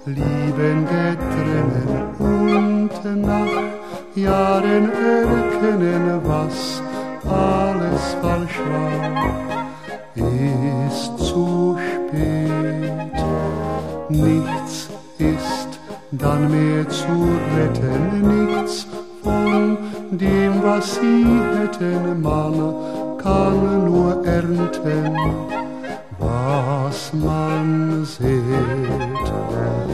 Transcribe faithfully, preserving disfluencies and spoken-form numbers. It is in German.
Lieben getrennen und nach Jahren erkennen, was alles falsch war, ist zu spät. Nichts ist dann mehr zu retten, nichts von dem, was sie hätten. Man kann nur ernten, was man sät.